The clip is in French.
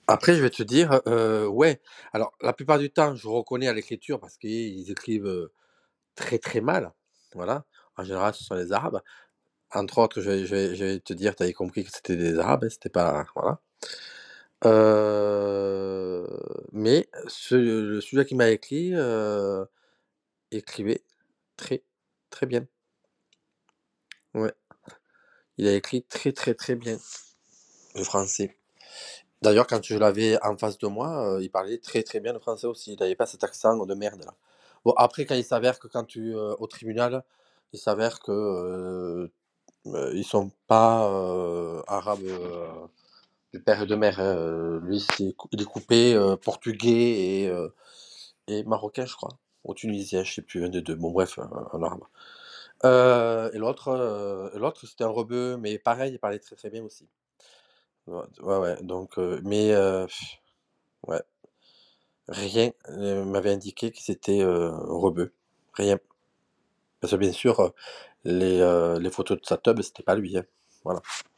Après, je vais te dire, ouais, alors la plupart du temps, je reconnais à l'écriture parce qu'ils écrivent, très, très mal, voilà. En général, ce sont les Arabes. Entre autres, je vais te dire, tu avais compris que c'était des Arabes, hein, c'était pas voilà. Heu, mais celui-là qui m'a écrit, écrivait très, très bien. Ouais, il a écrit très, très, très bien le français. D'ailleurs, quand je l'avais en face de moi, il parlait très, très bien le français aussi. Il avait pas cet accent de merde là. Bon après quand il s'avère que quand au tribunal, il s'avère que, ils sont pas, arabes, de père et de mère, hein, lui il est coupé, portugais et marocain je crois, ou tunisien, je sais plus, un des 2. Bon bref, un arabe. Et l'autre c'était un rebeu, mais pareil, il parlait très, très bien aussi. Ouais, ouais, ouais, donc mais ouais, rien, m'avait indiqué que c'était, rebeu. Rien. Parce que bien sûr, les photos de sa teub, c'était pas lui, hein. Voilà.